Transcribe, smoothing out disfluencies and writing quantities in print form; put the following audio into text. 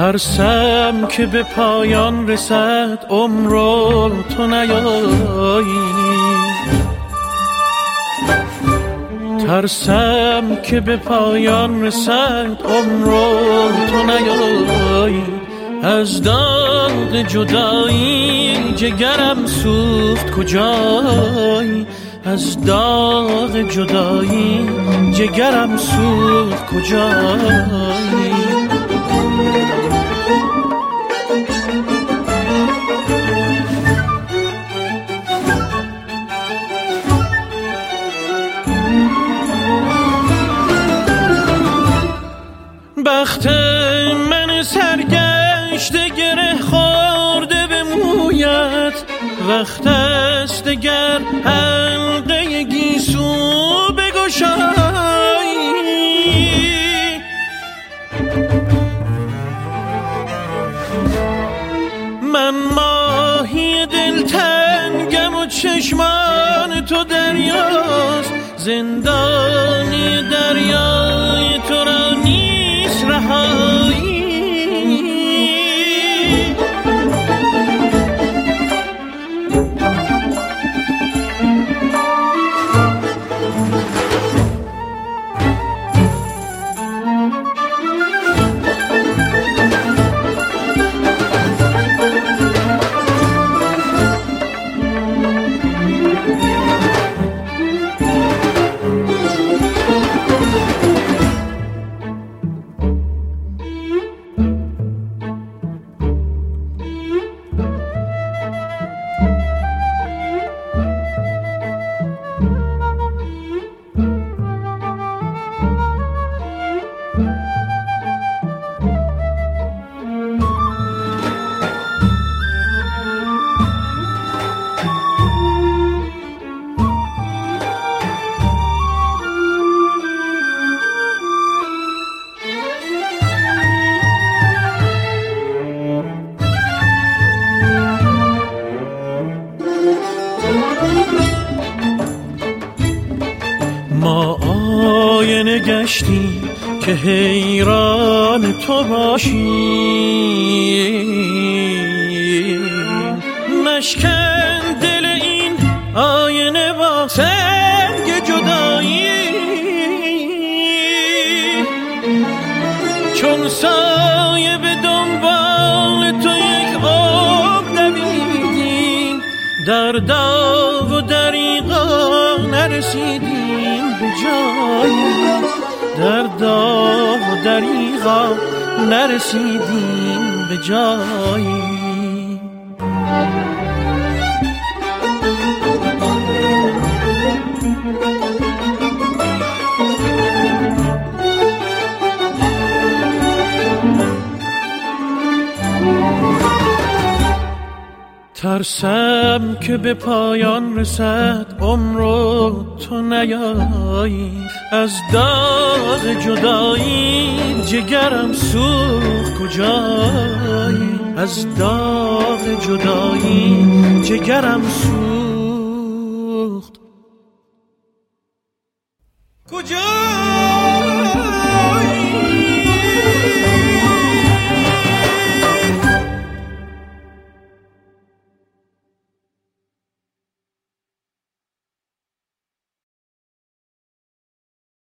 ترسم که به پایان رسد عمر تو نیایی، ترسم که به پایان رسد عمر تو نیایی. از داغ جدایی جگرم سوخت کجایی، از داغ جدایی جگرم سوخت کجایی. بخت من سرگشته گره خورده به مویت، وقت است دگر حلقه گیسو بگشایی. من ماهی دلتنگم و چشمان تو دریاست، زندانی دریای تو را نیست رهایی. ما آینه گشتی که حیران تو باشیم، مشکن دل این آینه با سنگ جدایی. چون سایه به دنبال تو یک عمر دویدیم، در داغ و دریغا نرسیدیم به جایی، در داغ و دریغا نرسیدیم به جایی. ترسم که به پایان رسد عمر تو نیایی، از داغ جدایی جگرم سوخت کجایی، از داغ جدایی جگرم سوخت کجایی.